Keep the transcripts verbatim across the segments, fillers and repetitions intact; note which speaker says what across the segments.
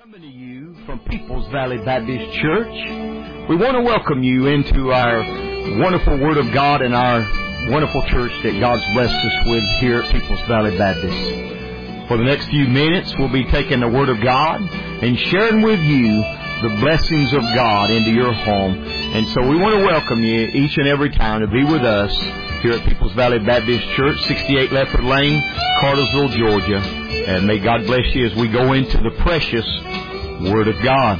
Speaker 1: Coming to you from Peoples Valley Baptist Church, we want to welcome you into our wonderful Word of God and our wonderful church that God's blessed us with here at Peoples Valley Baptist. For the next few minutes, we'll be taking the Word of God and sharing with you the blessings of God into your home. And so we want to welcome you each and every time to be with us here at Peoples Valley Baptist Church, sixty-eight Lefford Lane, Cartersville, Georgia. And may God bless you as we go into the precious Word of God.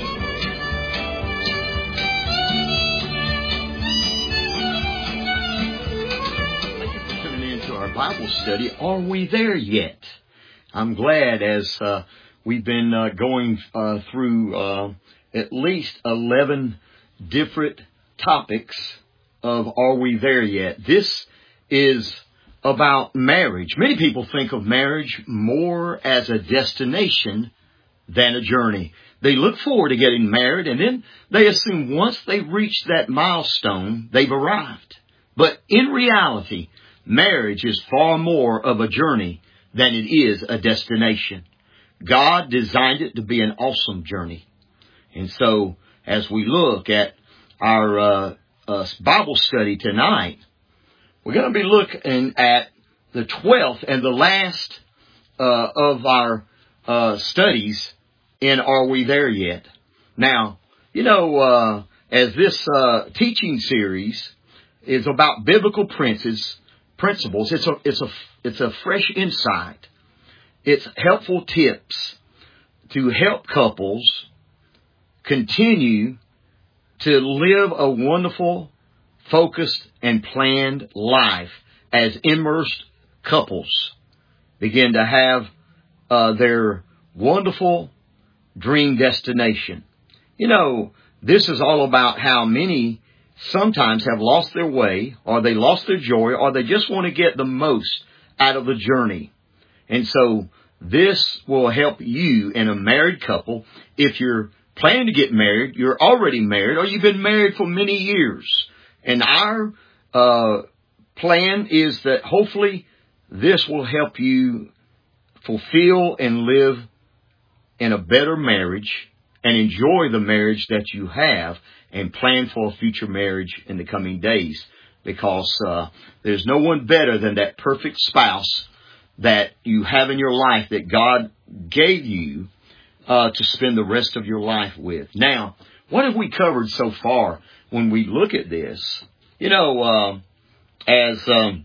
Speaker 1: Thank you for tuning in to our Bible study. Are we there yet? I'm glad as uh, we've been uh, going uh, through uh, at least eleven different topics of Are We There Yet? This is about marriage. Many people think of marriage more as a destination than a journey. They look forward to getting married, and then they assume once they've reached that milestone, they've arrived. But in reality, marriage is far more of a journey than it is a destination. God designed it to be an awesome journey. And so, as we look at our uh, uh, Bible study tonight, we're going to be looking at the twelfth and the last uh, of our uh, studies in Are We There Yet? Now, you know, uh, as this uh, teaching series is about biblical principles, principles, it's a it's a it's a fresh insight. It's helpful tips to help couples continue to live a wonderful, focused and planned life as immersed couples begin to have uh, their wonderful dream destination. You know, this is all about how many sometimes have lost their way, or they lost their joy, or they just want to get the most out of the journey. And so this will help you in a married couple. If you're planning to get married, you're already married, or you've been married for many years. And our uh, plan is that hopefully this will help you fulfill and live in a better marriage and enjoy the marriage that you have and plan for a future marriage in the coming days. Because uh, there's no one better than that perfect spouse that you have in your life that God gave you uh, to spend the rest of your life with. Now, what have we covered so far? When we look at this, you know, uh, as um,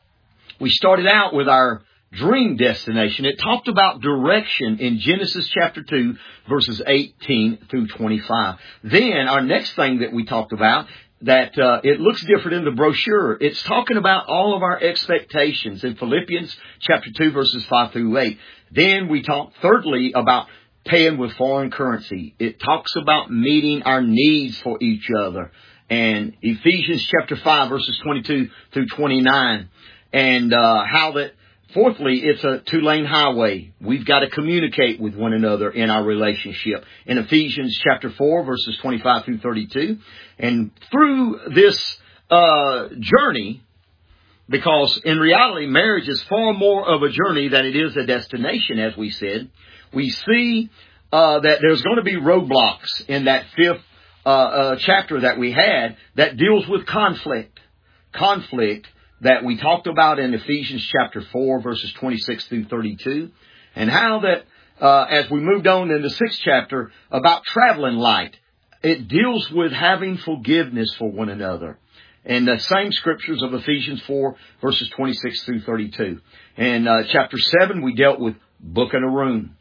Speaker 1: we started out with our dream destination, it talked about direction in Genesis chapter two, verses eighteen through twenty-five. Then our next thing that we talked about, that uh, it looks different in the brochure. It's talking about all of our expectations in Philippians chapter two, verses five through eight. Then we talked thirdly about paying with foreign currency. It talks about meeting our needs for each other. And Ephesians chapter five, verses twenty-two through twenty-nine. And uh, how that, fourthly, it's a two-lane highway. We've got to communicate with one another in our relationship. In Ephesians chapter four, verses twenty-five through thirty-two. And through this uh, journey, because in reality, marriage is far more of a journey than it is a destination, as we said, we see uh, that there's going to be roadblocks in that fifth uh, uh, chapter that we had that deals with conflict. Conflict that we talked about in Ephesians chapter four, verses twenty-six through thirty-two. And how that, uh, as we moved on in the sixth chapter, about traveling light, it deals with having forgiveness for one another. And the same scriptures of Ephesians four, verses twenty-six through thirty-two. And uh, chapter seven, we dealt with booking a room.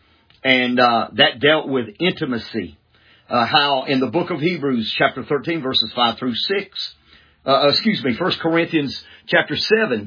Speaker 1: And uh, that dealt with intimacy. Uh, how in the book of Hebrews, chapter thirteen, verses five through six, uh, excuse me, First Corinthians chapter seven,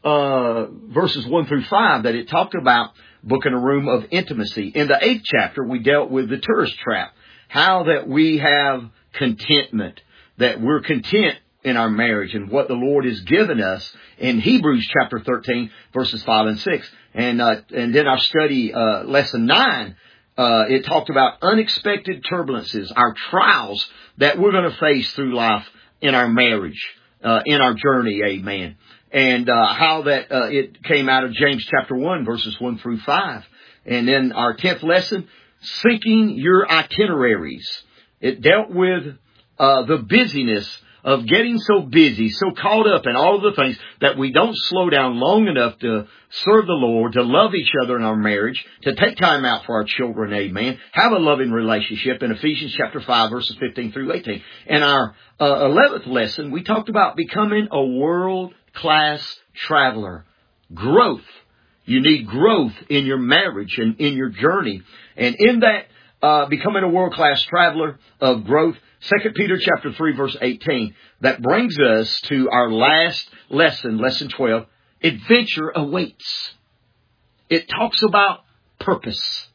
Speaker 1: uh, verses one through five, that it talked about booking a room of intimacy. In the eighth chapter, we dealt with the tourist trap. How that we have contentment, that we're content in our marriage and what the Lord has given us in Hebrews chapter thirteen, verses five and six. And, uh, and then our study, uh, lesson nine, uh, it talked about unexpected turbulences, our trials that we're going to face through life in our marriage, uh, in our journey. Amen. And, uh, how that, uh, it came out of James chapter one, verses one through five. And then our tenth lesson syncing your itineraries. It dealt with uh, the busyness of getting so busy, so caught up in all of the things that we don't slow down long enough to serve the Lord, to love each other in our marriage, to take time out for our children, amen, have a loving relationship in Ephesians chapter five, verses fifteen through eighteen. In our uh, eleventh lesson, we talked about becoming a world-class traveler. Growth. You need growth in your marriage and in your journey. And in that uh, becoming a world-class traveler of growth, Second Peter chapter three, verse eighteen, that brings us to our last lesson, lesson twelve. Adventure awaits. It talks about purpose.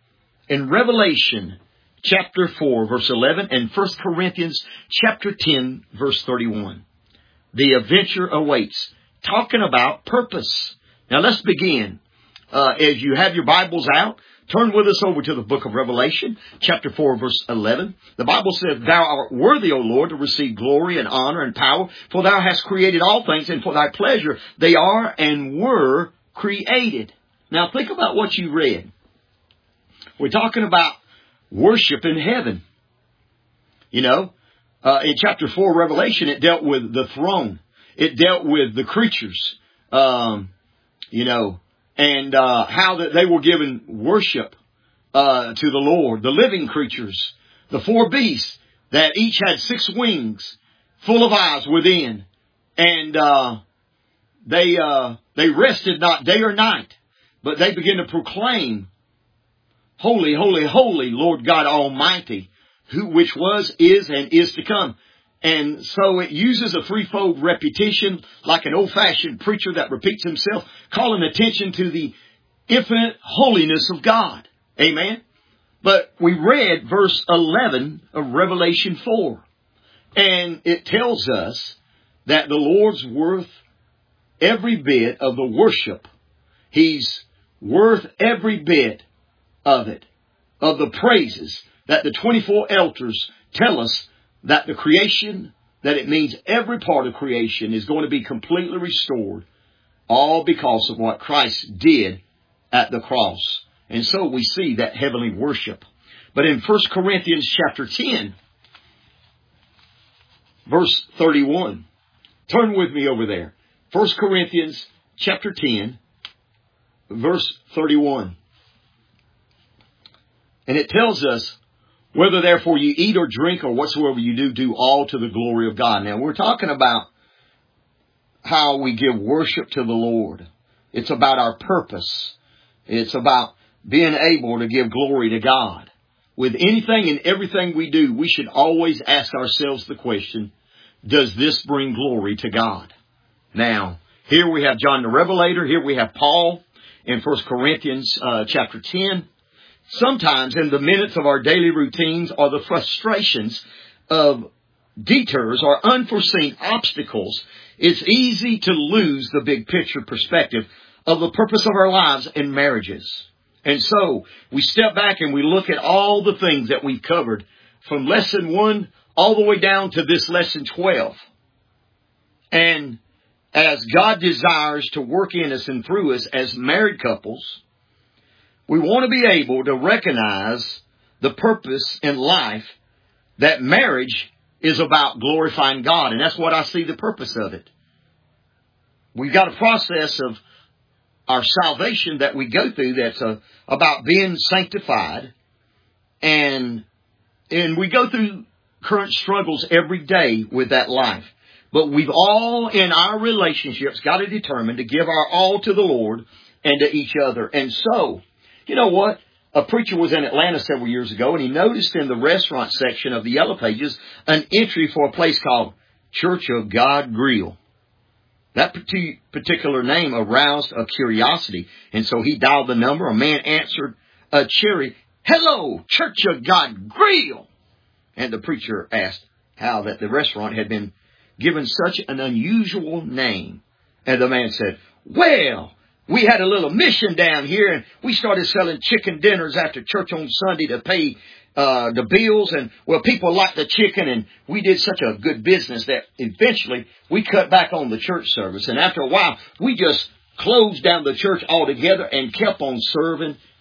Speaker 1: In Revelation chapter four, verse eleven, and First Corinthians chapter ten, verse thirty-one. The adventure awaits. Talking about purpose. Now let's begin. Uh, as you have your Bibles out, turn with us over to the book of Revelation, chapter four, verse eleven. The Bible says, Thou art worthy, O Lord, to receive glory and honor and power, for Thou hast created all things, and for Thy pleasure they are and were created. Now think about what you read. We're talking about worship in heaven. You know, uh, in chapter four, Revelation, it dealt with the throne. It dealt with the creatures, um, you know, and uh, how that they were given worship uh, to the Lord. The living creatures, the four beasts that each had six wings, full of eyes within, and uh, they uh, they rested not day or night, but they began to proclaim, "Holy, holy, holy, Lord God Almighty, who which was, is, and is to come." And so it uses a threefold repetition like an old-fashioned preacher that repeats himself, calling attention to the infinite holiness of God. Amen. But we read verse eleven of Revelation four. And it tells us that the Lord's worth every bit of the worship. He's worth every bit of it, of the praises that the twenty-four elders tell us that the creation, that it means every part of creation is going to be completely restored, all because of what Christ did at the cross. And so we see that heavenly worship. But in First Corinthians chapter ten, verse thirty-one, turn with me over there. First Corinthians chapter ten, verse thirty-one. And it tells us, whether therefore you eat or drink or whatsoever you do, do all to the glory of God. Now we're talking about how we give worship to the Lord. It's about our purpose. It's about being able to give glory to God. With anything and everything we do, we should always ask ourselves the question, does this bring glory to God? Now, here we have John the Revelator. Here we have Paul in First Corinthians uh, chapter ten. Sometimes in the minutes of our daily routines or the frustrations of detours or unforeseen obstacles, it's easy to lose the big picture perspective of the purpose of our lives and marriages. And so we step back and we look at all the things that we've covered from lesson one all the way down to this lesson twelve. And as God desires to work in us and through us as married couples, we want to be able to recognize the purpose in life that marriage is about glorifying God. And that's what I see the purpose of it. We've got a process of our salvation that we go through that's a, about being sanctified. And, and we go through current struggles every day with that life. But we've all in our relationships got to determine to give our all to the Lord and to each other. And so, you know what? A preacher was in Atlanta several years ago, and he noticed in the restaurant section of the Yellow Pages an entry for a place called Church of God Grill. That particular name aroused a curiosity, and so he dialed the number. A man answered a cheery, "Hello, Church of God Grill." And the preacher asked how that the restaurant had been given such an unusual name. And the man said, "Well, we had a little mission down here, and we started selling chicken dinners after church on Sunday to pay uh, the bills. And, well, people liked the chicken, and we did such a good business that eventually we cut back on the church service. And after a while, we just closed down the church altogether and kept on serving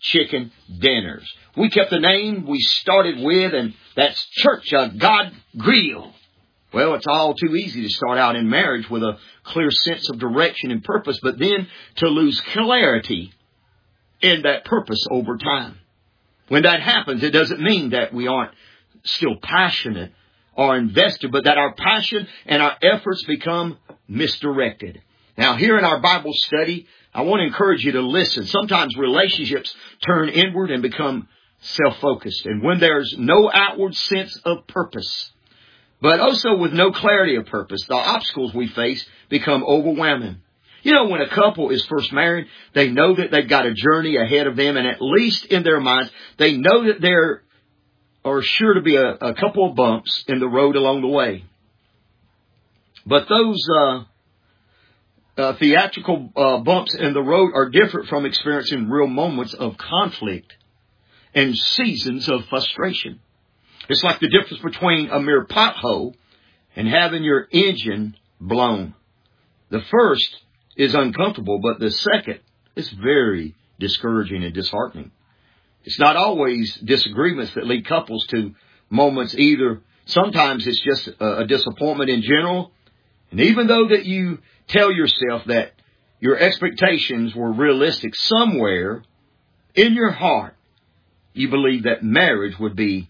Speaker 1: chicken dinners. We kept the name we started with, and that's Church of God Grill. Well, it's all too easy to start out in marriage with a clear sense of direction and purpose, but then to lose clarity in that purpose over time. When that happens, it doesn't mean that we aren't still passionate or invested, but that our passion and our efforts become misdirected. Now, here in our Bible study, I want to encourage you to listen. Sometimes relationships turn inward and become self-focused. And when there's no outward sense of purpose, but also with no clarity of purpose, the obstacles we face become overwhelming. You know, when a couple is first married, they know that they've got a journey ahead of them, and at least in their minds, they know that there are sure to be a, a couple of bumps in the road along the way. But those uh, uh, theatrical uh, bumps in the road are different from experiencing real moments of conflict and seasons of frustration. It's like the difference between a mere pothole and having your engine blown. The first is uncomfortable, but the second is very discouraging and disheartening. It's not always disagreements that lead couples to moments either. Sometimes it's just a, a disappointment in general. And even though that you tell yourself that your expectations were realistic, somewhere in your heart, you believe that marriage would be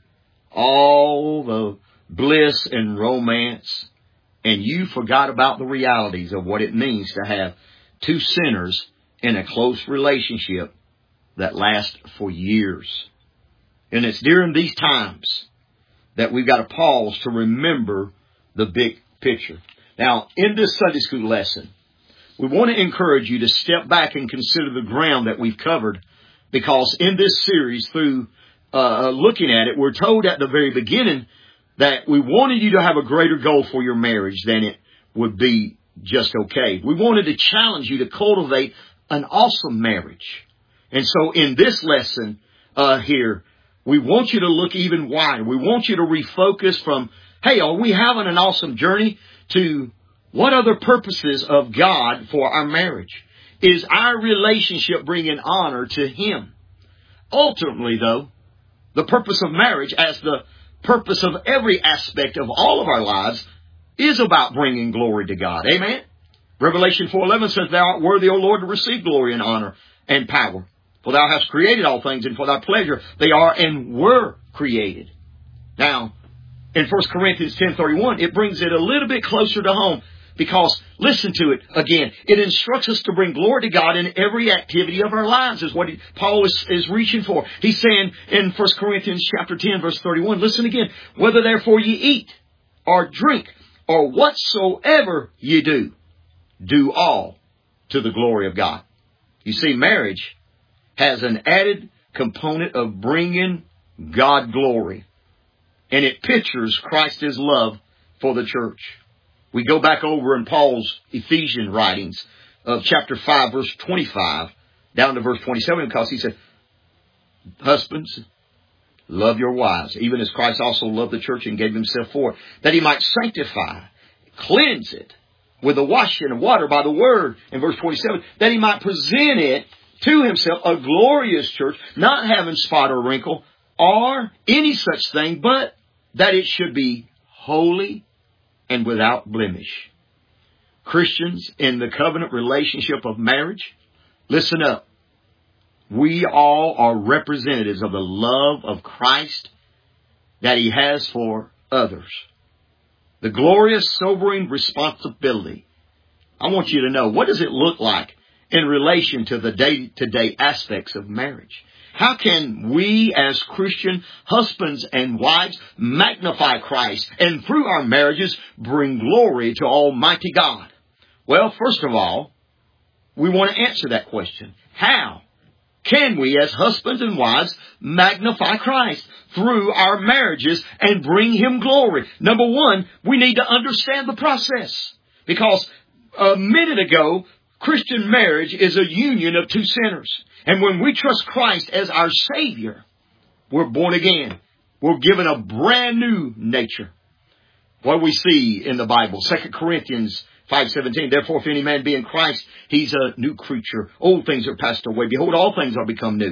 Speaker 1: all the bliss and romance, and you forgot about the realities of what it means to have two sinners in a close relationship that lasts for years. And it's during these times that we've got to pause to remember the big picture. Now, in this Sunday school lesson, we want to encourage you to step back and consider the ground that we've covered, because in this series, through uh, looking at it, we're told at the very beginning that we wanted you to have a greater goal for your marriage than it would be just okay. We wanted to challenge you to cultivate an awesome marriage. And so in this lesson uh, here, we want you to look even wider. We want you to refocus from, hey, are we having an awesome journey, to what other purposes of God for our marriage? Is our relationship bringing honor to Him? Ultimately, though, the purpose of marriage, as the purpose of every aspect of all of our lives, is about bringing glory to God. Amen? Revelation four eleven says, Thou art worthy, O Lord, to receive glory and honor and power. For Thou hast created all things, and for Thy pleasure they are and were created. Now, in First Corinthians ten thirty-one, it brings it a little bit closer to home, because, listen to it again, it instructs us to bring glory to God in every activity of our lives, is what he, Paul is, is reaching for. He's saying in First Corinthians chapter ten, verse thirty-one, listen again, whether therefore ye eat or drink or whatsoever ye do, do all to the glory of God. You see, marriage has an added component of bringing God glory, and it pictures Christ's love for the church. We go back over in Paul's Ephesian writings of chapter five, verse twenty-five, down to verse twenty-seven, because he said, Husbands, love your wives, even as Christ also loved the church and gave Himself for it, that He might sanctify, cleanse it with the washing of water by the word, in verse twenty-seven, that He might present it to Himself a glorious church, not having spot or wrinkle or any such thing, but that it should be holy and without blemish. Christians in the covenant relationship of marriage, listen up. We all are representatives of the love of Christ that He has for others. The glorious, sobering responsibility. I want you to know, what does it look like in relation to the day-to-day aspects of marriage? How can we as Christian husbands and wives magnify Christ and through our marriages bring glory to Almighty God? Well, first of all, we want to answer that question. How can we as husbands and wives magnify Christ through our marriages and bring Him glory? Number one, we need to understand the process. Because a minute ago, Christian marriage is a union of two sinners. And when we trust Christ as our Savior, we're born again. We're given a brand new nature. What do we see in the Bible? Second Corinthians five seventeen. Therefore, if any man be in Christ, he's a new creature. Old things are passed away. Behold, all things are become new.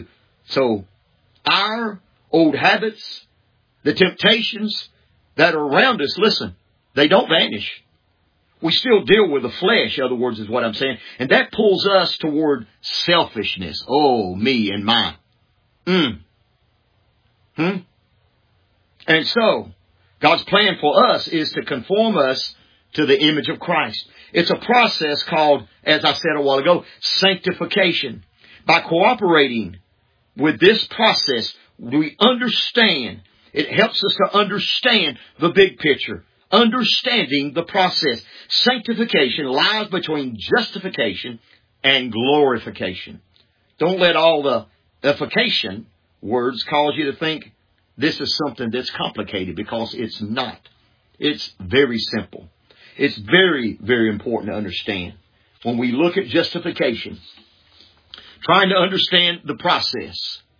Speaker 1: So our old habits, the temptations that are around us, listen, they don't vanish. We still deal with the flesh, in other words, is what I'm saying. And that pulls us toward selfishness. Oh, me and mine. Mm. Hmm? And so, God's plan for us is to conform us to the image of Christ. It's a process called, as I said a while ago, sanctification. By cooperating with this process, we understand. It helps us to understand the big picture. Understanding the process. Sanctification lies between justification and glorification. Don't let all the ification words cause you to think this is something that's complicated, because it's not. It's very simple. It's very, very important to understand. When we look at justification, trying to understand the process,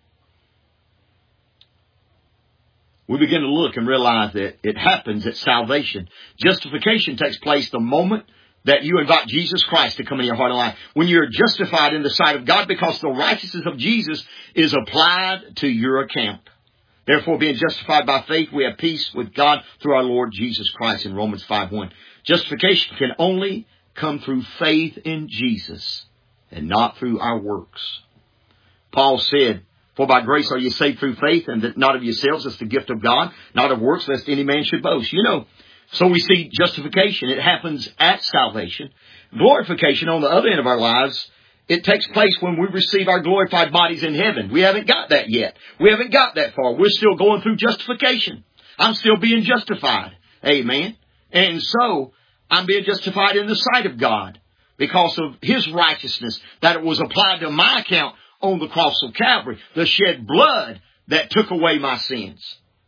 Speaker 1: we begin to look and realize that it happens at salvation. Justification takes place the moment that you invite Jesus Christ to come in your heart and life. When you're justified in the sight of God, because the righteousness of Jesus is applied to your account. Therefore, being justified by faith, we have peace with God through our Lord Jesus Christ in Romans five one. Justification can only come through faith in Jesus and not through our works. Paul said, for by grace are you saved through faith, and that not of yourselves, it's the gift of God, not of works, lest any man should boast. You know, so we see justification. It happens at salvation. Glorification, on the other end of our lives, it takes place when we receive our glorified bodies in heaven. We haven't got that yet. We haven't got that far. We're still going through justification. I'm still being justified. Amen. And so, I'm being justified in the sight of God because of His righteousness, that it was applied to my account on the cross of Calvary, the shed blood that took away my sins.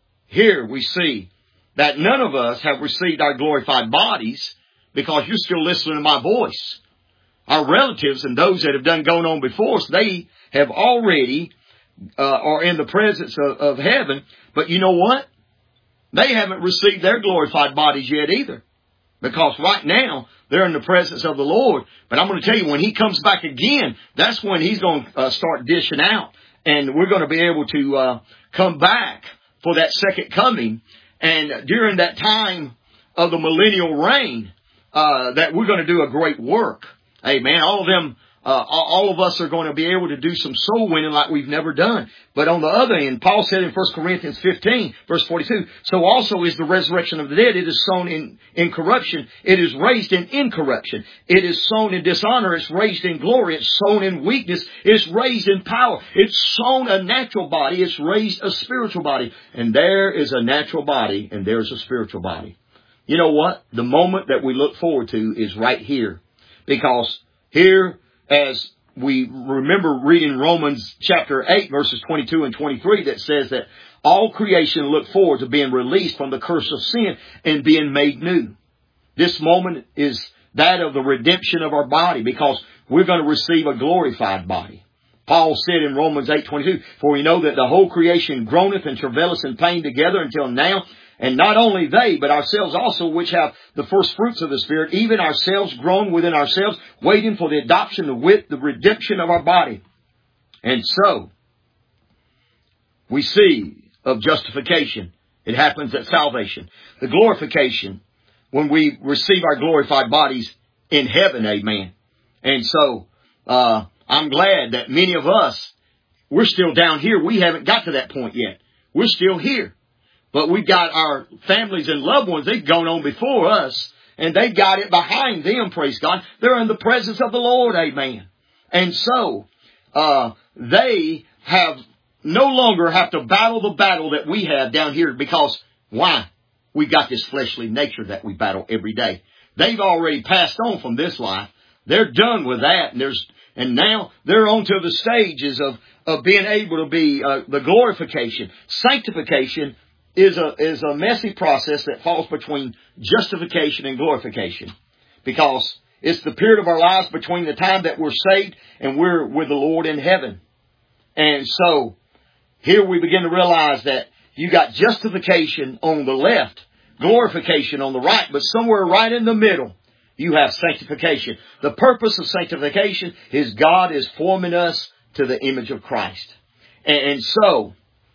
Speaker 1: Here we see that none of us have received our glorified bodies because you're still listening to my voice. Our relatives and those that have done gone on before us, they have already uh, are in the presence of, of heaven. But you know what? They haven't received their glorified bodies yet either. Because right now, they're in the presence of the Lord. But I'm going to tell you, when He comes back again, that's when He's going to uh, start dishing out. And we're going to be able to uh, come back for that second coming. And during that time of the millennial reign, uh, that we're going to do a great work. Amen. All of them, uh, all of us are going to be able to do some soul winning like we've never done. But on the other end, Paul said in First Corinthians fifteen, verse forty-two, so also is the resurrection of the dead. It is sown in, in corruption. It is raised in incorruption. It is sown in dishonor. It's raised in glory. It's sown in weakness. It's raised in power. It's sown a natural body. It's raised a spiritual body. And there is a natural body and there's a spiritual body. You know what? The moment that we look forward to is right here. Because here, as we remember reading Romans chapter eight, verses twenty-two and twenty-three, that says that all creation look forward to being released from the curse of sin and being made new. This moment is that of the redemption of our body, because we're going to receive a glorified body. Paul said in Romans eight twenty-two, for we know that the whole creation groaneth and travaileth in pain together until now. And not only they, but ourselves also, which have the first fruits of the Spirit, even ourselves groan within ourselves, waiting for the adoption, the wit, the redemption of our body. And so, we see of justification. It happens at salvation. The glorification, when we receive our glorified bodies in heaven, amen. And so, uh, I'm glad that many of us, we're still down here. We haven't got to that point yet. We're still here. But we've got our families and loved ones, they've gone on before us, and they got it behind them, praise God. They're in the presence of the Lord, amen. And so, uh, they have no longer have to battle the battle that we have down here, because, why? We got this fleshly nature that we battle every day. They've already passed on from this life. They're done with that, and there's, and now they're on to the stages of, of being able to be, uh, the glorification, sanctification, is a is a messy process that falls between justification and glorification. Because it's the period of our lives between the time that we're saved and we're with the Lord in heaven. And so, here we begin to realize that you got justification on the left, glorification on the right, but somewhere right in the middle, you have sanctification. The purpose of sanctification is God is forming us to the image of Christ. And so,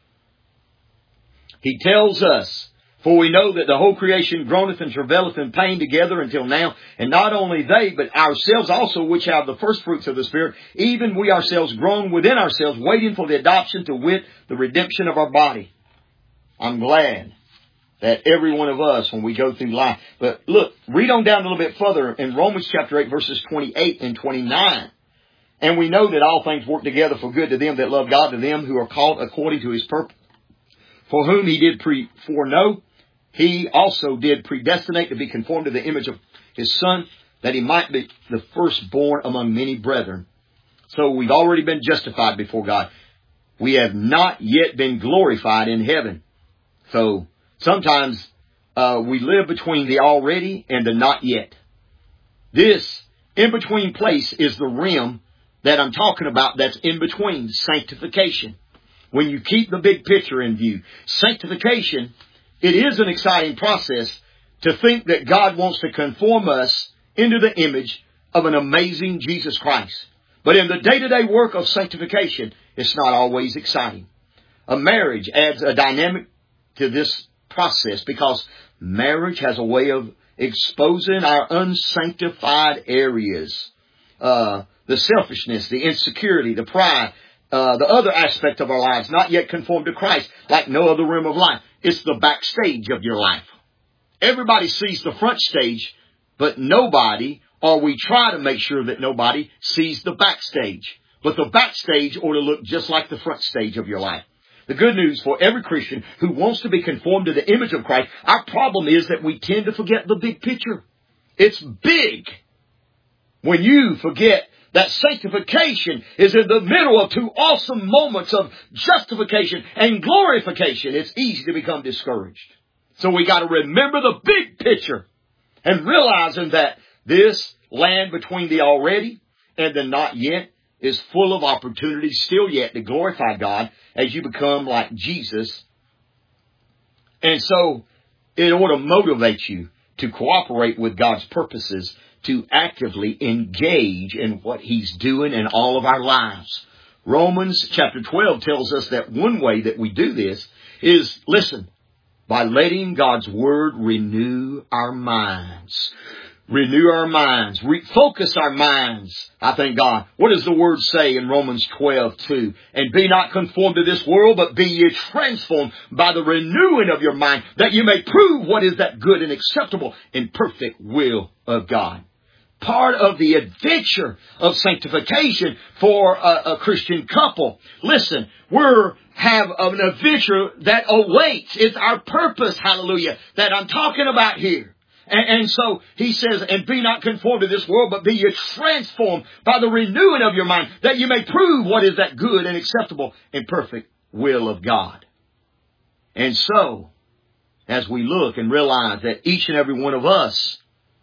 Speaker 1: he tells us, for we know that the whole creation groaneth and travaileth in pain together until now. And not only they, but ourselves also, which have the first fruits of the Spirit, even we ourselves groan within ourselves, waiting for the adoption, to wit, the redemption of our body. I'm glad that every one of us, when we go through life. But look, read on down a little bit further in Romans chapter eight, verses twenty-eight and twenty-nine. And we know that all things work together for good to them that love God, to them who are called according to His purpose. For whom He did pre foreknow, He also did predestinate to be conformed to the image of His Son, that He might be the firstborn among many brethren. So we've already been justified before God. We have not yet been glorified in heaven. So sometimes uh, we live between the already and the not yet. This in-between place is the realm that I'm talking about, that's in between, sanctification. When you keep the big picture in view, sanctification, it is an exciting process to think that God wants to conform us into the image of an amazing Jesus Christ. But in the day-to-day work of sanctification, it's not always exciting. A marriage adds a dynamic to this process because marriage has a way of exposing our unsanctified areas. Uh, the selfishness, the insecurity, the pride, Uh, the other aspect of our lives, not yet conformed to Christ, like no other realm of life. It's the backstage of your life. Everybody sees the front stage, but nobody, or we try to make sure that nobody, sees the backstage. But the backstage ought to look just like the front stage of your life. The good news for every Christian who wants to be conformed to the image of Christ, our problem is that we tend to forget the big picture. It's big. When you forget that sanctification is in the middle of two awesome moments of justification and glorification, it's easy to become discouraged. So we got to remember the big picture and realizing that this land between the already and the not yet is full of opportunities still yet to glorify God as you become like Jesus. And so it ought to motivate you to cooperate with God's purposes, to actively engage in what He's doing in all of our lives. Romans chapter twelve tells us that one way that we do this is, listen, by letting God's Word renew our minds. Renew our minds. Refocus our minds. I thank God. What does the Word say in Romans twelve two? And be not conformed to this world, but be ye transformed by the renewing of your mind, that you may prove what is that good and acceptable and perfect will of God. Part of the adventure of sanctification for a, a Christian couple. Listen, we're have an adventure that awaits. It's our purpose, hallelujah, that I'm talking about here. And, and so he says, and be not conformed to this world, but be ye transformed by the renewing of your mind, that you may prove what is that good and acceptable and perfect will of God. And so, as we look and realize that each and every one of us,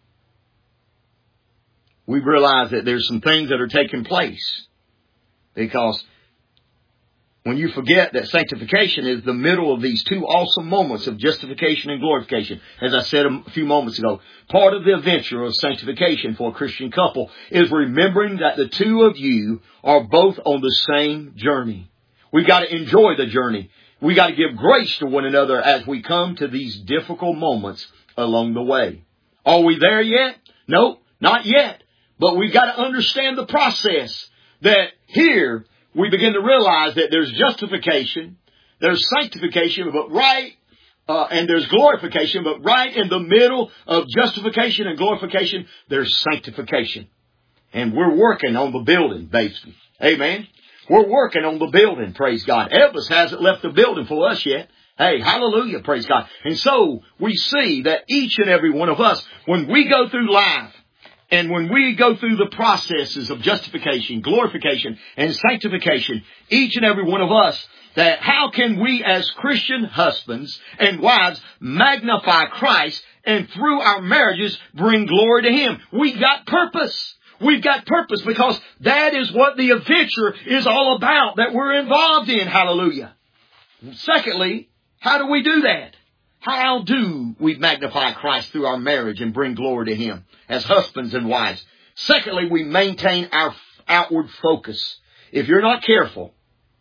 Speaker 1: we realize that there's some things that are taking place. Because when you forget that sanctification is the middle of these two awesome moments of justification and glorification, as I said a few moments ago, part of the adventure of sanctification for a Christian couple is remembering that the two of you are both on the same journey. We've got to enjoy the journey. We've got to give grace to one another as we come to these difficult moments along the way. Are we there yet? No, not yet. But we've got to understand the process, that here we begin to realize that there's justification, there's sanctification, but right, uh, and there's glorification, but right in the middle of justification and glorification, there's sanctification. And we're working on the building, basically. Amen. We're working on the building, praise God. Elvis hasn't left the building for us yet. Hey, hallelujah, praise God. And so we see that each and every one of us, when we go through life, and when we go through the processes of justification, glorification, and sanctification, each and every one of us, that how can we as Christian husbands and wives magnify Christ and through our marriages bring glory to Him? We've got purpose. We've got purpose because that is what the adventure is all about that we're involved in. Hallelujah. Secondly, how do we do that? How do we magnify Christ through our marriage and bring glory to Him as husbands and wives? Secondly, we maintain our outward focus. If you're not careful,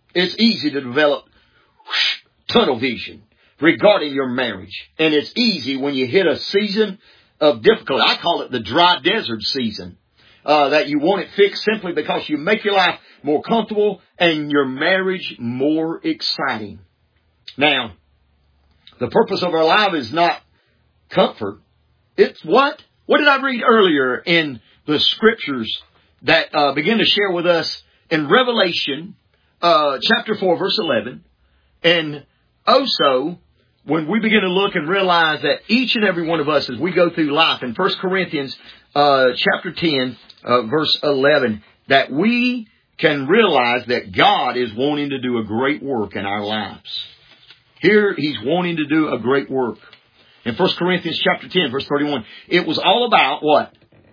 Speaker 1: It's easy to develop whoosh, tunnel vision regarding your marriage. And it's easy when you hit a season of difficulty. I call it the dry desert season. Uh, that you want it fixed simply because you make your life more comfortable and your marriage more exciting. Now, the purpose of our life is not comfort. It's what? What did I read earlier in the scriptures that uh, begin to share with us in Revelation uh, chapter four, verse eleven? And also, when we begin to look and realize that each and every one of us, as we go through life, in First Corinthians uh, chapter ten, uh, verse eleven, that we can realize that God is wanting to do a great work in our lives. Here, He's wanting to do a great work. In First Corinthians chapter ten, verse thirty-one, it was all about what?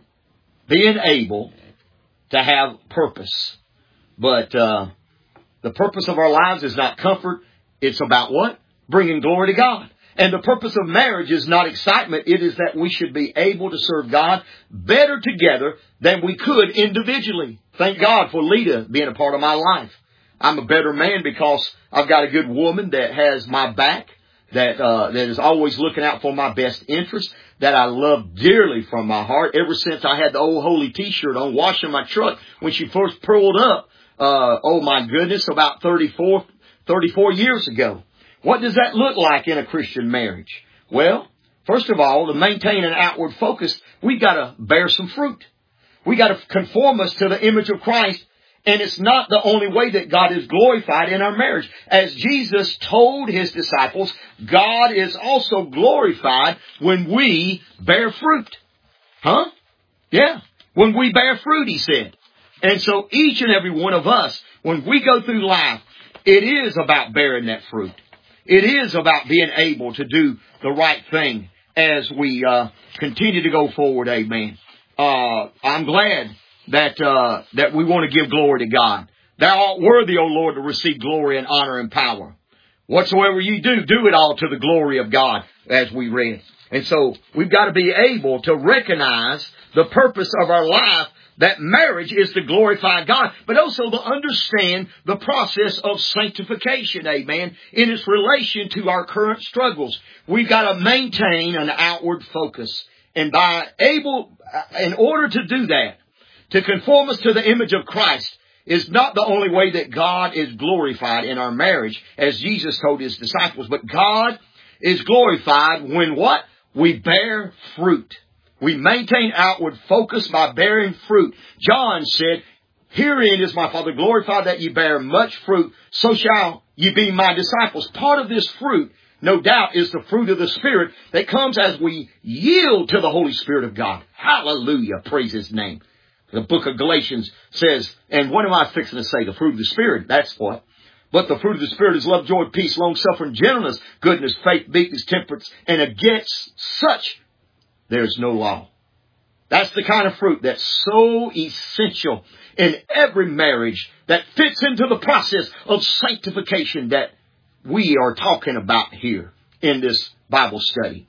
Speaker 1: Being able to have purpose. But uh, the purpose of our lives is not comfort. It's about what? Bringing glory to God. And the purpose of marriage is not excitement. It is that we should be able to serve God better together than we could individually. Thank God for Lita being a part of my life. I'm a better man because I've got a good woman that has my back, that uh, that is always looking out for my best interest, that I love dearly from my heart. Ever since I had the old holy t-shirt on washing my truck when she first pulled up, uh, oh my goodness, about thirty-four, thirty-four years ago. What does that look like in a Christian marriage? Well, first of all, to maintain an outward focus, we've got to bear some fruit. We've got to conform us to the image of Christ. And it's not the only way that God is glorified in our marriage. As Jesus told His disciples, God is also glorified when we bear fruit. Huh? Yeah. When we bear fruit, He said. And so each and every one of us, when we go through life, it is about bearing that fruit. It is about being able to do the right thing as we uh, continue to go forward. Amen. Uh, I'm glad that uh, that we want to give glory to God. Thou art worthy, O Lord, to receive glory and honor and power. Whatsoever you do, do it all to the glory of God, as we read. And so we've got to be able to recognize the purpose of our life, that marriage is to glorify God, but also to understand the process of sanctification, amen, in its relation to our current struggles. We've got to maintain an outward focus. And by able, in order to do that, to conform us to the image of Christ is not the only way that God is glorified in our marriage, as Jesus told His disciples, but God is glorified when what? We bear fruit. We maintain outward focus by bearing fruit. John said, herein is my Father glorified, that ye bear much fruit, so shall ye be my disciples. Part of this fruit, no doubt, is the fruit of the Spirit that comes as we yield to the Holy Spirit of God. Hallelujah. Praise His name. The book of Galatians says, and what am I fixing to say? The fruit of the Spirit, that's what. But the fruit of the Spirit is love, joy, peace, long-suffering, gentleness, goodness, faith, meekness, temperance, and against such there's no law. That's the kind of fruit that's so essential in every marriage, that fits into the process of sanctification that we are talking about here in this Bible study.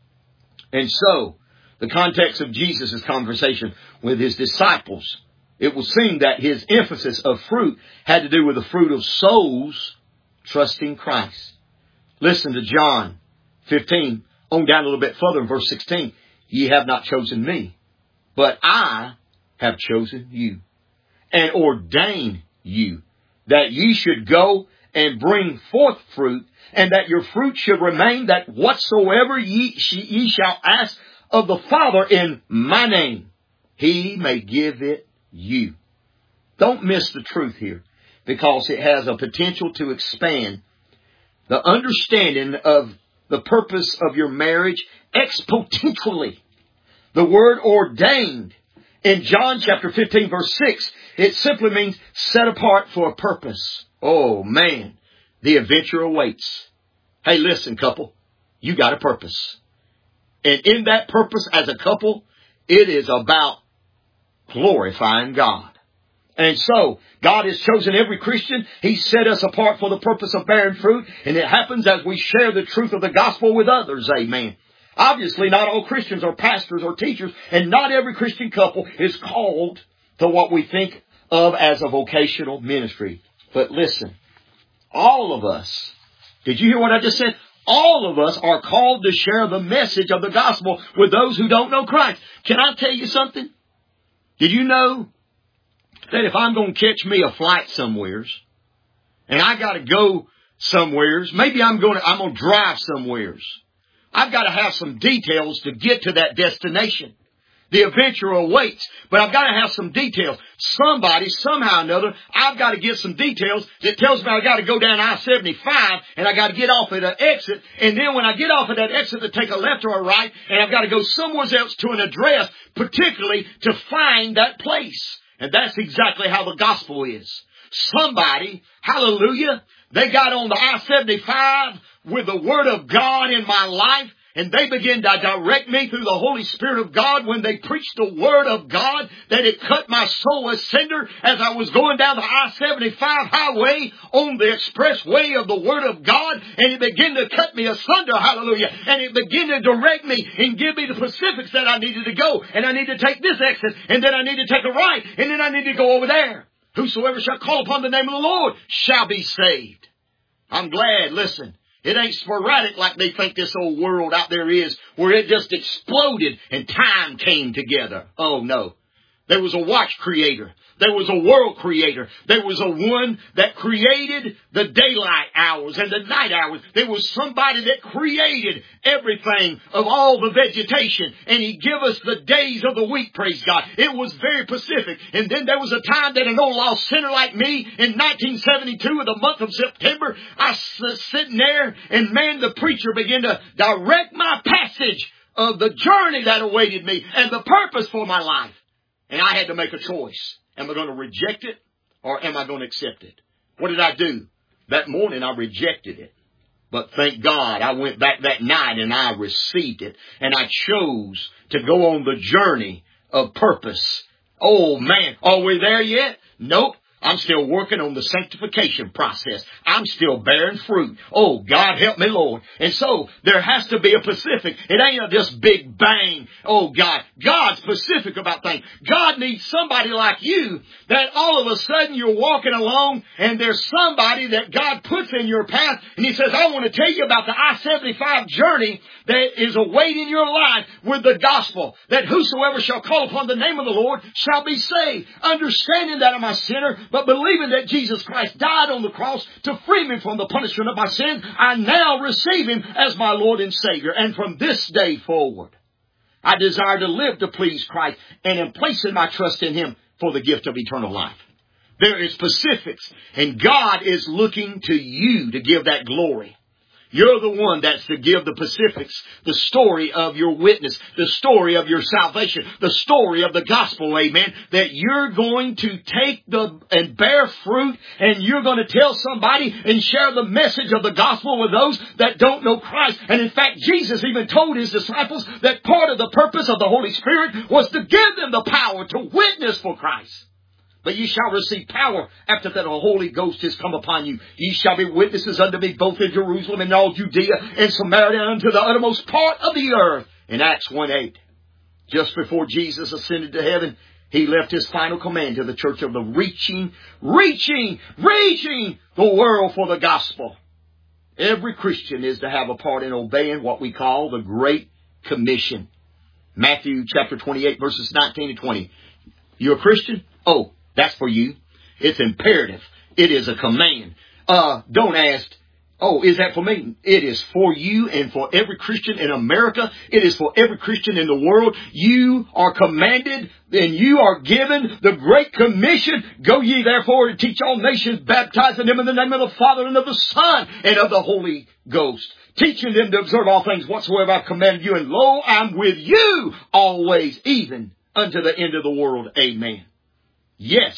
Speaker 1: And so, the context of Jesus' conversation with His disciples, it will seem that His emphasis of fruit had to do with the fruit of souls trusting Christ. Listen to John fifteen, on down a little bit further in verse sixteen. Ye have not chosen me, but I have chosen you, and ordained you, that ye should go and bring forth fruit, and that your fruit should remain, that whatsoever ye, ye shall ask of the Father in my name, He may give it you. Don't miss the truth here, because it has a potential to expand the understanding of the purpose of your marriage exponentially. The word ordained in John chapter fifteen verse six, it simply means set apart for a purpose. Oh man, the adventure awaits. Hey, listen, couple, you got a purpose. And in that purpose as a couple, it is about glorifying God. And so, God has chosen every Christian. He set us apart for the purpose of bearing fruit. And it happens as we share the truth of the gospel with others. Amen. Obviously, not all Christians are pastors or teachers. And not every Christian couple is called to what we think of as a vocational ministry. But listen, All of us. Did you hear what I just said? All of us are called to share the message of the gospel with those who don't know Christ. Can I tell you something? Did you know that if I'm going to catch me a flight somewheres, and I got to go somewheres, maybe I'm going to, I'm going to drive somewheres, I've got to have some details to get to that destination. The adventure awaits, but I've got to have some details. Somebody, somehow or another, I've got to get some details that tells me I've got to go down I seventy-five and I got to get off at an exit. And then when I get off at that exit to take a left or a right, and I've got to go somewhere else to an address, particularly to find that place. And that's exactly how the gospel is. Somebody, hallelujah, they got on the I seventy-five with the Word of God in my life. And they begin to direct me through the Holy Spirit of God when they preached the Word of God, that it cut my soul asunder as I was going down the I seventy-five highway on the expressway of the Word of God. And it began to cut me asunder, hallelujah. And it began to direct me and give me the specifics that I needed to go. And I need to take this exit, and then I need to take a right, and then I need to go over there. Whosoever shall call upon the name of the Lord shall be saved. I'm glad, listen. It ain't sporadic like they think this old world out there is, where it just exploded and time came together. Oh, no. There was a watch creator. There was a world creator. There was a one that created the daylight hours and the night hours. There was somebody that created everything of all the vegetation. And He gave us the days of the week, praise God. It was very Pacific. And then there was a time that an old lost sinner like me in nineteen seventy-two, in the month of September, I was sitting there and man, the preacher began to direct my passage of the journey that awaited me and the purpose for my life. And I had to make a choice. Am I going to reject it or am I going to accept it? What did I do? That morning I rejected it. But thank God I went back that night and I received it. And I chose to go on the journey of purpose. Oh man, are we there yet? Nope. I'm still working on the sanctification process. I'm still bearing fruit. Oh, God help me, Lord. And so there has to be a specific. It ain't a just big bang. Oh, God. God's specific about things. God needs somebody like you that all of a sudden you're walking along and there's somebody that God puts in your path and He says, I want to tell you about the I seventy-five journey that is awaiting your life with the gospel, that whosoever shall call upon the name of the Lord shall be saved. Understanding that I'm a sinner, but believing that Jesus Christ died on the cross to free me from the punishment of my sin, I now receive Him as my Lord and Savior. And from this day forward, I desire to live to please Christ and am placing my trust in Him for the gift of eternal life. There is specifics, and God is looking to you to give that glory. You're the one that's to give the specifics, the story of your witness, the story of your salvation, the story of the gospel, amen, that you're going to take the and bear fruit and you're going to tell somebody and share the message of the gospel with those that don't know Christ. And in fact, Jesus even told His disciples that part of the purpose of the Holy Spirit was to give them the power to witness for Christ. But ye shall receive power after that the Holy Ghost is come upon you. Ye shall be witnesses unto me both in Jerusalem and all Judea and Samaria and unto the uttermost part of the earth. In Acts one eight, just before Jesus ascended to heaven, He left His final command to the church of the reaching, reaching, reaching the world for the gospel. Every Christian is to have a part in obeying what we call the Great Commission. Matthew chapter twenty-eight verses nineteen and twenty. You're a Christian? Oh, that's for you. It's imperative. It is a command. Uh, don't ask, oh, is that for me? It is for you and for every Christian in America. It is for every Christian in the world. You are commanded and you are given the Great Commission. Go ye therefore and teach all nations, baptizing them in the name of the Father and of the Son and of the Holy Ghost, teaching them to observe all things whatsoever I've commanded you. And lo, I'm with you always, even unto the end of the world. Amen. Yes,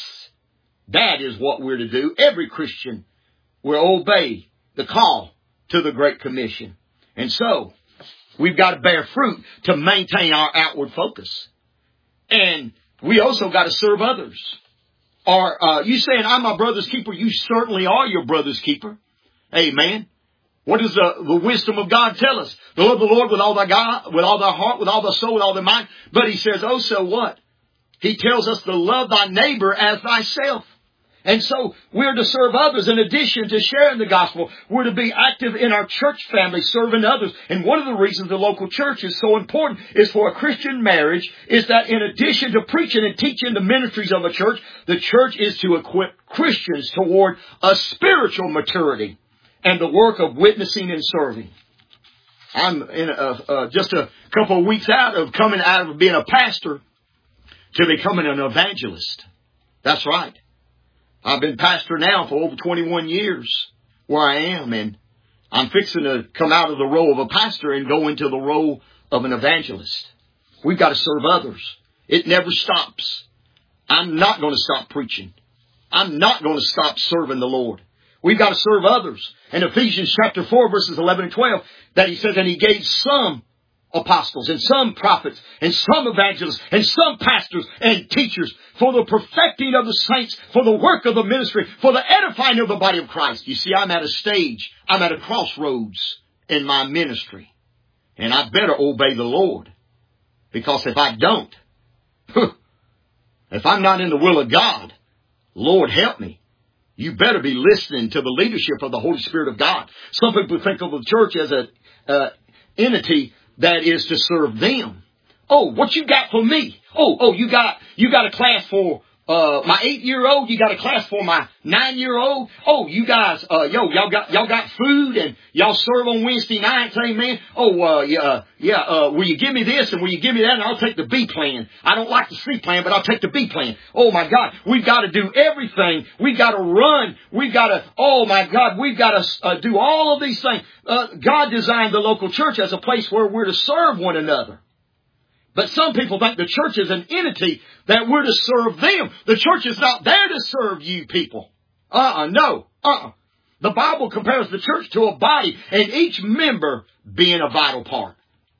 Speaker 1: that is what we're to do. Every Christian will obey the call to the Great Commission. And so, we've got to bear fruit to maintain our outward focus. And we also got to serve others. Are uh, you saying, I'm my brother's keeper? You certainly are your brother's keeper. Amen. What does the, the wisdom of God tell us? To love the Lord with all thy God, with all thy heart, with all thy soul, with all thy mind. But He says, oh, so what? He tells us to love thy neighbor as thyself. And so we're to serve others in addition to sharing the gospel. We're to be active in our church family, serving others. And one of the reasons the local church is so important is for a Christian marriage is that in addition to preaching and teaching the ministries of a church, the church is to equip Christians toward a spiritual maturity and the work of witnessing and serving. I'm in a, uh, just a couple of weeks out of coming out of being a pastor to becoming an evangelist. That's right. I've been pastor now for over twenty-one years where I am, and I'm fixing to come out of the role of a pastor and go into the role of an evangelist. We've got to serve others. It never stops. I'm not going to stop preaching. I'm not going to stop serving the Lord. We've got to serve others. In Ephesians chapter four, verses eleven and twelve, that he says, and he gave some apostles and some prophets and some evangelists and some pastors and teachers for the perfecting of the saints, for the work of the ministry, for the edifying of the body of Christ. You see, I'm at a stage, I'm at a crossroads in my ministry, and I better obey the Lord, because if I don't, if I'm not in the will of God, Lord help me. You better be listening to the leadership of the Holy Spirit of God. Some people think of the church as an uh, entity that is to serve them. Oh, what you got for me? Oh, oh, you got, you got a class for, uh, my eight-year-old. You got a class for my nine-year-old. Oh, you guys, uh, yo, y'all got, y'all got food and y'all serve on Wednesday nights. Amen. Oh, uh, yeah, yeah, uh, will you give me this and will you give me that? And I'll take the B plan. I don't like the C plan, but I'll take the B plan. Oh my God. We've got to do everything. We've got to run. We've got to, oh my God, we've got to uh, do all of these things. Uh, God designed the local church as a place where we're to serve one another. But some people think the church is an entity that we're to serve them. The church is not there to serve you people. Uh-uh, no. Uh-uh. The Bible compares the church to a body, and each member being a vital part.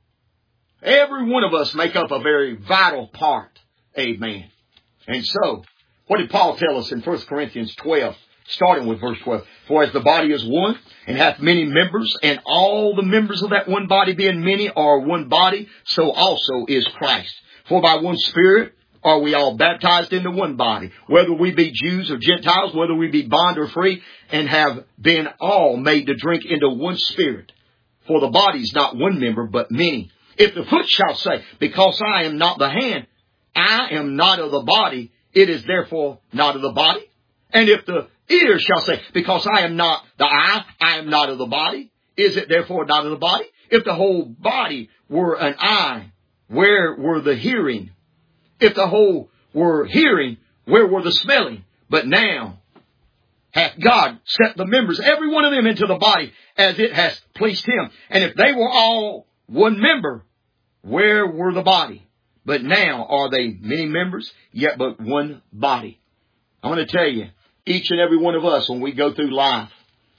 Speaker 1: Every one of us make up a very vital part. Amen. And so, what did Paul tell us in First Corinthians twelve? Starting with verse twelve. For as the body is one, and hath many members, and all the members of that one body being many are one body, so also is Christ. For by one Spirit are we all baptized into one body, whether we be Jews or Gentiles, whether we be bond or free, and have been all made to drink into one Spirit. For the body is not one member, but many. If the foot shall say, because I am not the hand, I am not of the body, it is therefore not of the body. And if the ear shall say, because I am not the eye, I am not of the body, is it therefore not of the body? If the whole body were an eye, where were the hearing? If the whole were hearing, where were the smelling? But now hath God set the members, every one of them, into the body as it has pleased him. And if they were all one member, where were the body? But now are they many members, yet but one body. I want to tell you, each and every one of us, when we go through life,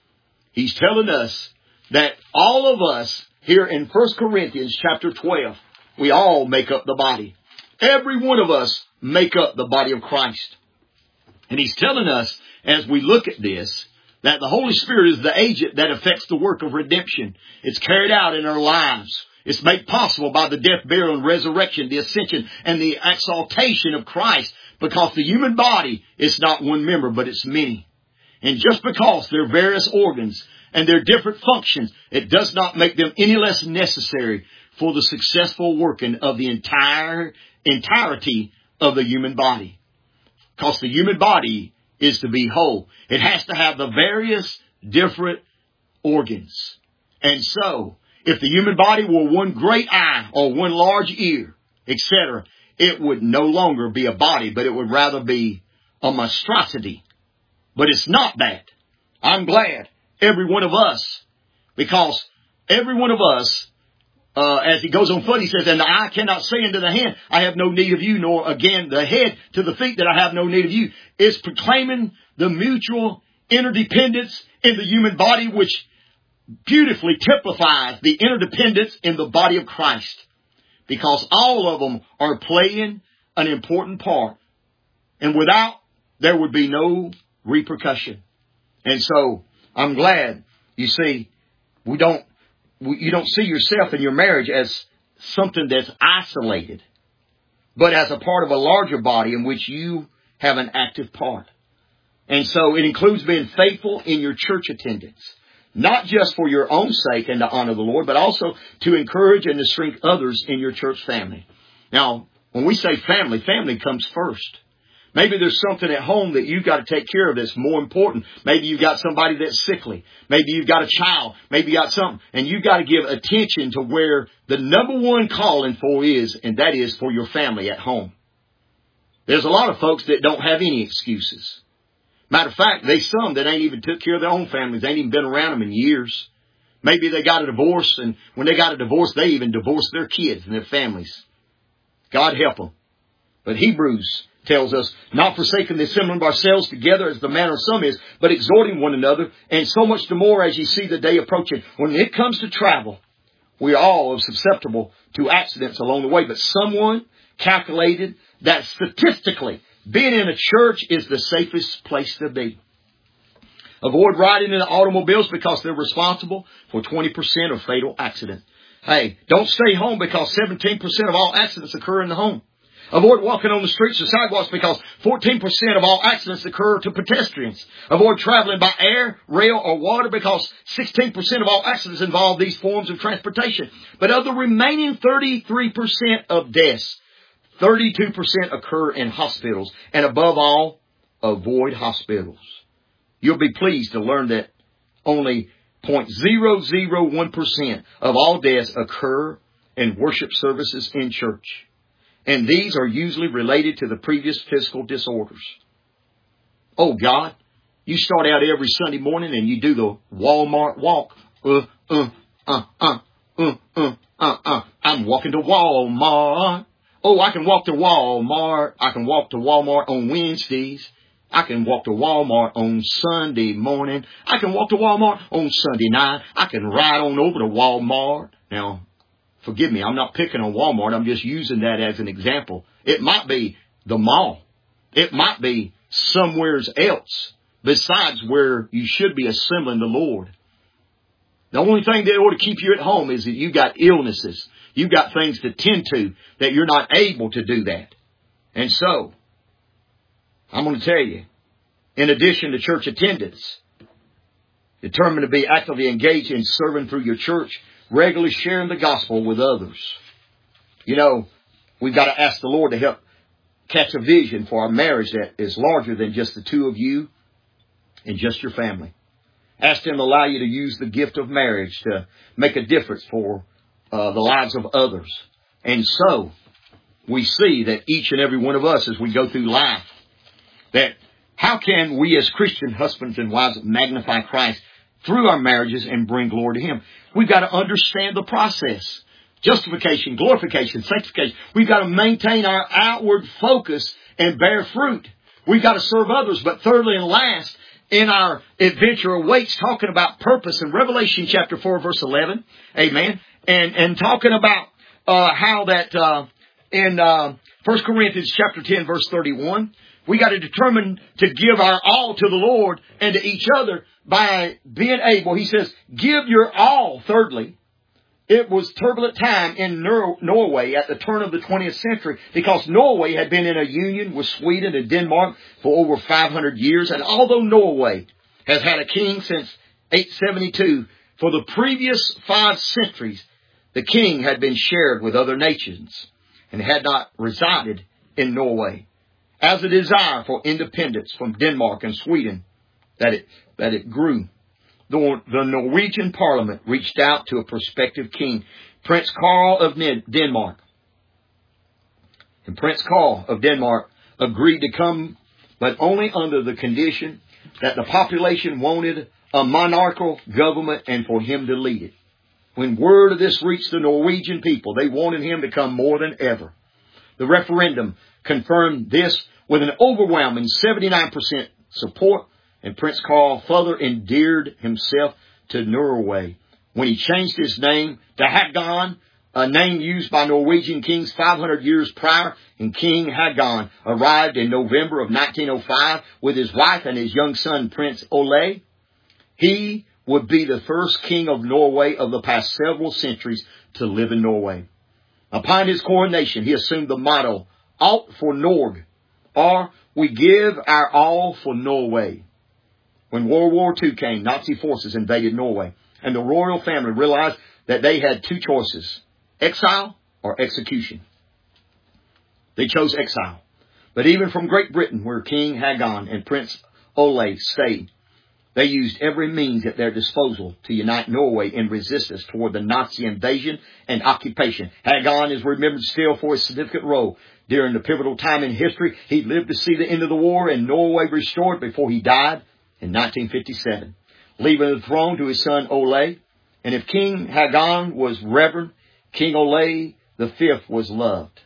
Speaker 1: he's telling us that all of us here in First Corinthians chapter twelve, we all make up the body. Every one of us make up the body of Christ. And he's telling us, as we look at this, that the Holy Spirit is the agent that affects the work of redemption. It's carried out in our lives. It's made possible by the death, burial, and resurrection, the ascension, and the exaltation of Christ. Because the human body is not one member, but it's many. And just because they're various organs and their different functions, it does not make them any less necessary for the successful working of the entire entirety of the human body. Because the human body is to be whole. It has to have the various different organs. And so, if the human body were one great eye or one large ear, et cetera, it would no longer be a body, but it would rather be a monstrosity. But it's not that. I'm glad every one of us, because every one of us, uh, as he goes on foot, he says, and the eye cannot say unto the hand, I have no need of you, nor again the head to the feet, that I have no need of you. It's proclaiming the mutual interdependence in the human body, which beautifully typifies the interdependence in the body of Christ. Because all of them are playing an important part. And without, there would be no repercussion. And so, I'm glad, you see, we don't, we, you don't see yourself in your marriage as something that's isolated, but as a part of a larger body in which you have an active part. And so it includes being faithful in your church attendance. Not just for your own sake and to honor the Lord, but also to encourage and to strengthen others in your church family. Now, when we say family, family comes first. Maybe there's something at home that you've got to take care of that's more important. Maybe you've got somebody that's sickly. Maybe you've got a child. Maybe you got something. And you've got to give attention to where the number one calling for is, and that is for your family at home. There's a lot of folks that don't have any excuses. Matter of fact, there's some that ain't even took care of their own families. They ain't even been around them in years. Maybe they got a divorce, and when they got a divorce, they even divorced their kids and their families. God help them. But Hebrews tells us, not forsaking the assembling of ourselves together as the manner of some is, but exhorting one another, and so much the more as you see the day approaching. When it comes to travel, we are all susceptible to accidents along the way, but someone calculated that statistically, being in a church is the safest place to be. Avoid riding in the automobiles because they're responsible for twenty percent of fatal accidents. Hey, don't stay home because seventeen percent of all accidents occur in the home. Avoid walking on the streets or sidewalks because fourteen percent of all accidents occur to pedestrians. Avoid traveling by air, rail, or water because sixteen percent of all accidents involve these forms of transportation. But of the remaining thirty-three percent of deaths, thirty-two percent occur in hospitals. And above all, avoid hospitals. You'll be pleased to learn that only zero point zero zero one percent of all deaths occur in worship services in church. And these are usually related to the previous physical disorders. Oh God, you start out every Sunday morning and you do the Walmart walk. Uh, uh, uh, uh, uh, uh, uh, uh. I'm walking to Walmart. Oh, I can walk to Walmart. I can walk to Walmart on Wednesdays. I can walk to Walmart on Sunday morning. I can walk to Walmart on Sunday night. I can ride on over to Walmart. Now, forgive me, I'm not picking on Walmart. I'm just using that as an example. It might be the mall. It might be somewhere else besides where you should be assembling the Lord. The only thing that ought to keep you at home is that you got illnesses. You've got things to tend to that you're not able to do that. And so, I'm going to tell you, in addition to church attendance, determined to be actively engaged in serving through your church, regularly sharing the gospel with others. You know, we've got to ask the Lord to help catch a vision for our marriage that is larger than just the two of you and just your family. Ask Him to allow you to use the gift of marriage to make a difference for uh, the lives of others. And so, we see that each and every one of us as we go through life, that how can we as Christian husbands and wives magnify Christ through our marriages and bring glory to Him? We've got to understand the process. Justification, glorification, sanctification. We've got to maintain our outward focus and bear fruit. We've got to serve others. But thirdly and last, in our adventure awaits, talking about purpose in Revelation chapter four, verse eleven. Amen. And, and talking about uh, how that uh, in uh, First Corinthians chapter ten, verse thirty-one, we got to determine to give our all to the Lord and to each other by being able. He says, give your all. Thirdly, it was turbulent time in Nor- Norway at the turn of the twentieth century because Norway had been in a union with Sweden and Denmark for over five hundred years. And although Norway has had a king since eight seventy-two, for the previous five centuries, the king had been shared with other nations and had not resided in Norway. As a desire for independence from Denmark and Sweden, that it, that it grew. The, the Norwegian Parliament reached out to a prospective king, Prince Karl of Denmark. And Prince Karl of Denmark agreed to come, but only under the condition that the population wanted a monarchical government and for him to lead it. When word of this reached the Norwegian people, they wanted him to come more than ever. The referendum confirmed this with an overwhelming seventy-nine percent support, and Prince Karl further endeared himself to Norway when he changed his name to Haakon, a name used by Norwegian kings five hundred years prior. And King Haakon arrived in November of nineteen oh five with his wife and his young son, Prince Ole. He would be the first king of Norway of the past several centuries to live in Norway. Upon his coronation, he assumed the motto, Alt for Norge, Or we give our all for Norway. When World War Two came, Nazi forces invaded Norway, and the royal family realized that they had two choices, exile or execution. They chose exile. But even from Great Britain, where King Haakon and Prince Ole stayed, they used every means at their disposal to unite Norway in resistance toward the Nazi invasion and occupation. Haakon is remembered still for his significant role during the pivotal time in history. He lived to see the end of the war and Norway restored before he died in nineteen fifty-seven, leaving the throne to his son Ole. And if King Haakon was revered, King Ole the Fifth was loved.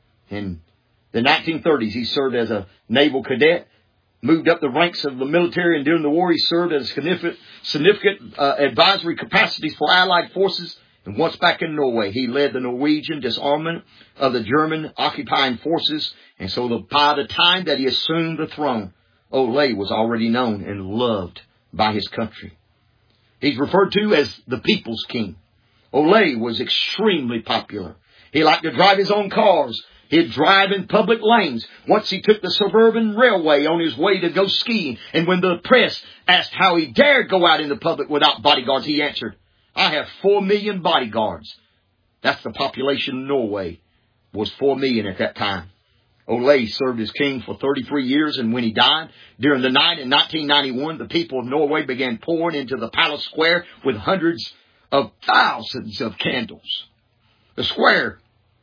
Speaker 1: In the nineteen thirties, he served as a naval cadet, moved up the ranks of the military, and during the war he served as significant, significant uh, advisory capacities for Allied forces. And once back in Norway, he led the Norwegian disarmament of the German occupying forces. And so the, by the time that he assumed the throne, Ole was already known and loved by his country. He's referred to as the People's King. Ole was extremely popular. He liked to drive his own cars. He'd drive in public lanes. Once he took the suburban railway on his way to go skiing. And when the press asked how he dared go out in the public without bodyguards, he answered, I have four million bodyguards. That's the population of Norway, was four million at that time. Ole served as king for thirty-three years, and when he died, during the night in nineteen ninety-one, the people of Norway began pouring into the palace square with hundreds of thousands of candles. The square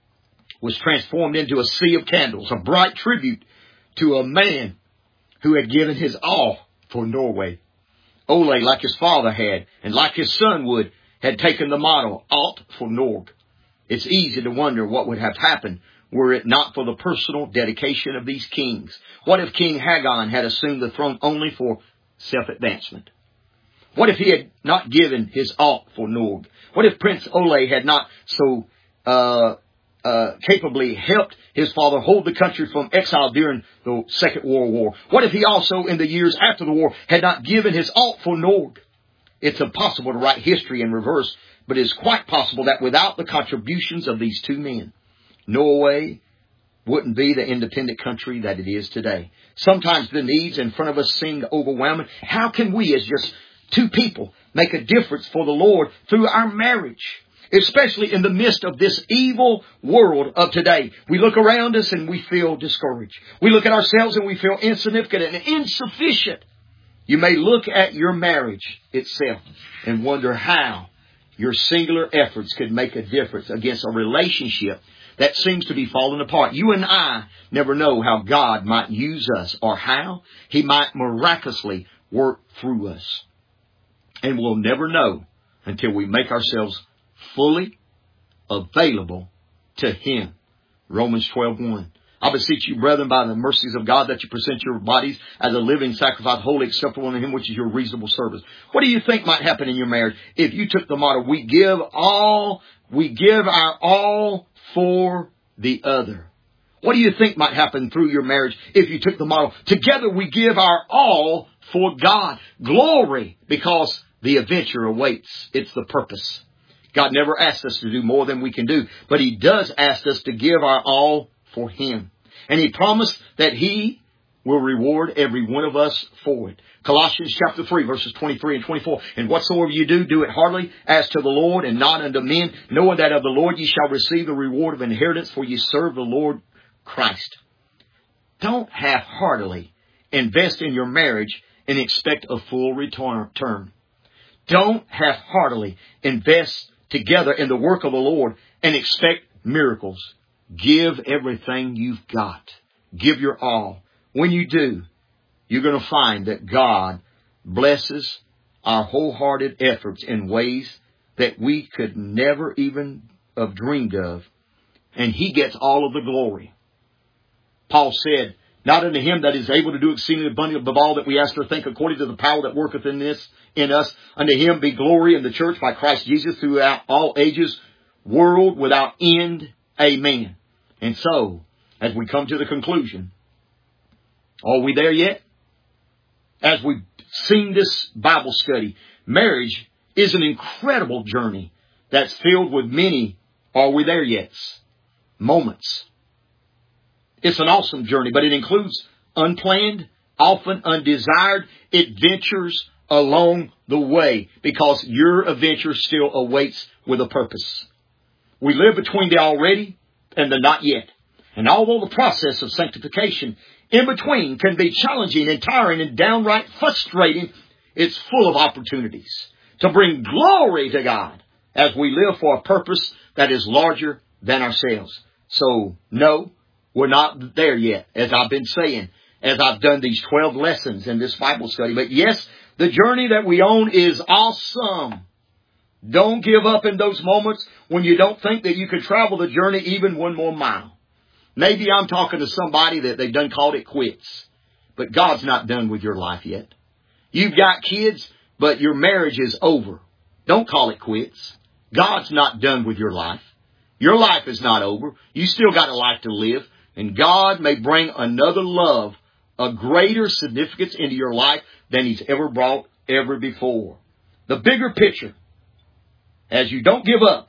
Speaker 1: was transformed into a sea of candles, a bright tribute to a man who had given his all for Norway. Ole, like his father had, and like his son would, had taken the motto, Alt for Norge. It's easy to wonder what would have happened were it not for the personal dedication of these kings. What if King Haakon had assumed the throne only for self-advancement? What if he had not given his Alt for Norge? What if Prince Ole had not so uh Uh, capably helped his father hold the country from exile during the Second World War? What if he also, in the years after the war, had not given his alt for Norge? It's impossible to write history in reverse, but it is quite possible that without the contributions of these two men, Norway wouldn't be the independent country that it is today. Sometimes the needs in front of us seem overwhelming. How can we, as just two people, make a difference for the Lord through our marriage? Especially in the midst of this evil world of today. We look around us and we feel discouraged. We look at ourselves and we feel insignificant and insufficient. You may look at your marriage itself and wonder how your singular efforts could make a difference against a relationship that seems to be falling apart. You and I never know how God might use us or how He might miraculously work through us. And we'll never know until we make ourselves fully available to Him. Romans twelve one. I beseech you, brethren, by the mercies of God, that you present your bodies as a living sacrifice, holy, acceptable unto Him, which is your reasonable service. What do you think might happen in your marriage if you took the motto, we give all, we give our all for the other? What do you think might happen through your marriage if you took the motto, together we give our all for God? Glory, because the adventure awaits. It's the purpose. God never asks us to do more than we can do, but He does ask us to give our all for Him. And He promised that He will reward every one of us for it. Colossians chapter three, verses twenty-three and twenty-four. And whatsoever you do, do it heartily as to the Lord and not unto men, knowing that of the Lord ye shall receive the reward of inheritance, for ye serve the Lord Christ. Don't half-heartedly invest in your marriage and expect a full return. Don't half-heartedly invest together in the work of the Lord and expect miracles. Give everything you've got. Give your all. When you do, you're going to find that God blesses our wholehearted efforts in ways that we could never even have dreamed of. And He gets all of the glory. Paul said, not unto Him that is able to do exceedingly abundantly above all that we ask or think, according to the power that worketh in this, in us. Unto Him be glory in the church by Christ Jesus throughout all ages, world without end. Amen. And so, as we come to the conclusion, are we there yet? As we've seen this Bible study, marriage is an incredible journey that's filled with many, are we there yet? Moments. It's an awesome journey, but it includes unplanned, often undesired adventures along the way, because your adventure still awaits with a purpose. We live between the already and the not yet. And although the process of sanctification in between can be challenging and tiring and downright frustrating, it's full of opportunities to bring glory to God as we live for a purpose that is larger than ourselves. So, no, we're not there yet, as I've been saying, as I've done these twelve lessons in this Bible study. But yes, the journey that we own is awesome. Don't give up in those moments when you don't think that you can travel the journey even one more mile. Maybe I'm talking to somebody that they've done called it quits. But God's not done with your life yet. You've got kids, but your marriage is over. Don't call it quits. God's not done with your life. Your life is not over. You still got a life to live. And God may bring another love, a greater significance into your life than He's ever brought ever before. The bigger picture, as you don't give up,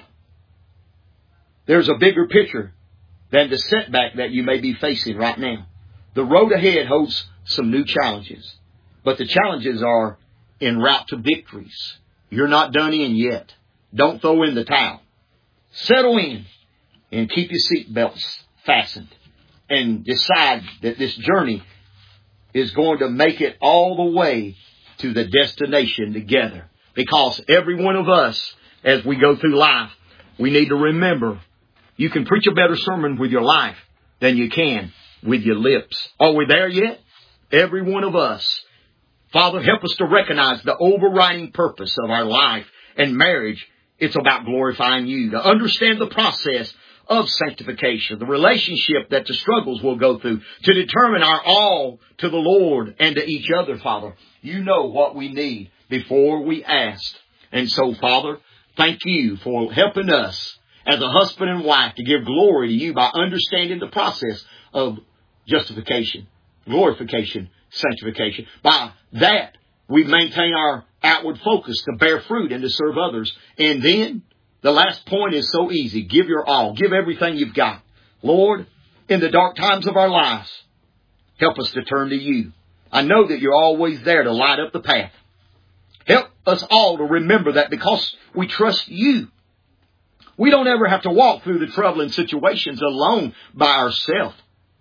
Speaker 1: there's a bigger picture than the setback that you may be facing right now. The road ahead holds some new challenges, but the challenges are en route to victories. You're not done in yet. Don't throw in the towel. Settle in and keep your seatbelts fastened and decide that this journey is going to make it all the way to the destination together. Because every one of us, as we go through life, we need to remember you can preach a better sermon with your life than you can with your lips. Are we there yet? Every one of us. Father, help us to recognize the overriding purpose of our life and marriage. It's about glorifying You. To understand the process of sanctification, the relationship that the struggles will go through, to determine our all to the Lord and to each other, Father. You know what we need before we ask. And so, Father, thank You for helping us as a husband and wife to give glory to You by understanding the process of justification, glorification, sanctification. By that, we maintain our outward focus to bear fruit and to serve others. And then, the last point is so easy. Give your all. Give everything you've got. Lord, in the dark times of our lives, help us to turn to You. I know that You're always there to light up the path. Help us all to remember that because we trust You, we don't ever have to walk through the troubling situations alone by ourselves.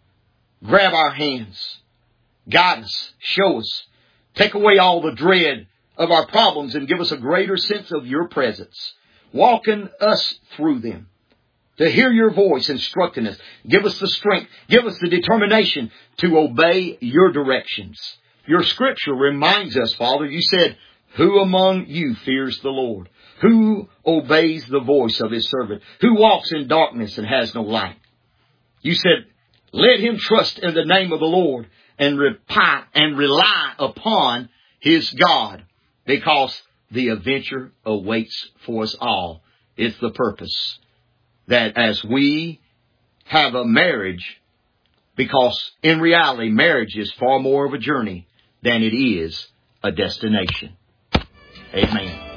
Speaker 1: Grab our hands. Guide us. Show us. Take away all the dread of our problems and give us a greater sense of Your presence. Walking us through them. To hear Your voice instructing us. Give us the strength. Give us the determination to obey Your directions. Your scripture reminds us, Father, You said, who among you fears the Lord? Who obeys the voice of His servant? Who walks in darkness and has no light? You said, let him trust in the name of the Lord and reply and rely upon his God, because the adventure awaits for us all. It's the purpose that as we have a marriage, because in reality, marriage is far more of a journey than it is a destination. Amen.